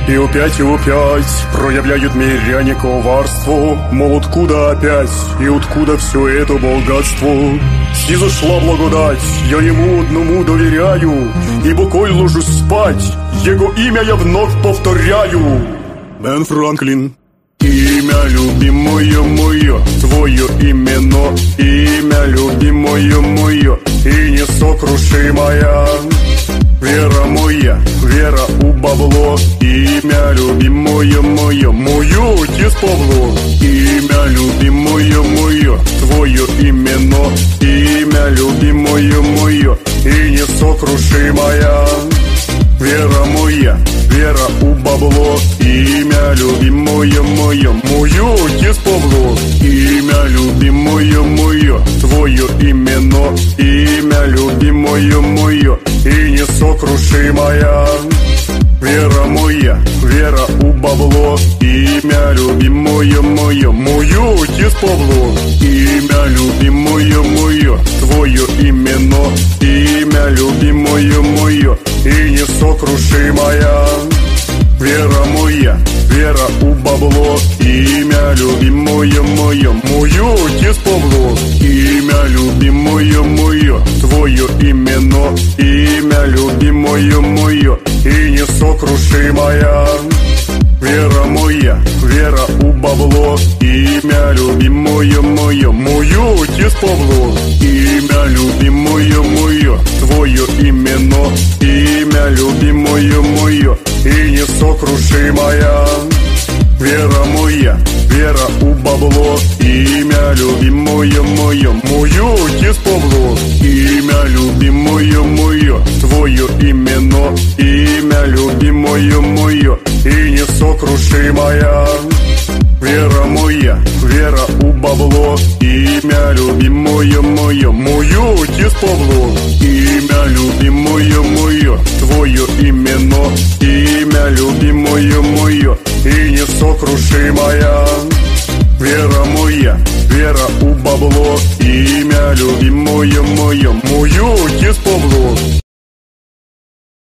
И опять проявляют миряне коварство. Мол, откуда опять и откуда все это богатство? Снизошла благодать, я ему одному доверяю, ибо коль ложусь спать, его имя я вновь повторяю. Бен Франклин. Имя любимое мое, твое имено, имя любимое мое и несокрушимая. Вера моя, вера у бабло, имя любимое мое, мое отец Павло. Имя любимое мое, твое имено, имя любимое мое и несокрушимая. Вера моя, вера у бабло, имя любимое мое, мое отец Павло. Имя любимое мое, твое имено, имя любимое мое и несокрушимая. Вера моя, вера у бабло, имя любимое мое, мое отец Павло. Имя любимое мое, твое имено, имя любимое мое и несокрушимая. Вера моя, вера у бабло, имя любимое мое, мое отец Павло. Имя любимое мое, твое имено, имя любимое мое и несокрушимая. Вера моя, вера у бабло, имя любимое мое, мое отец Павло. Имя любимое мое, твое имено, имя любимое мое и несокрушимая. Вера моя, вера у бабло, имя любимое мое, мое отец Павло. Имя любимое мое, твое имено, имя любимое мое и несокрушимая. Вера моя, вера у бабло, имя любимое мое, мое отец Павло. Имя любимое мое, твое имено, имя любимое мое и несокрушимая. Вера моя, вера у бабло, имя любимое мое, мое отец Павло.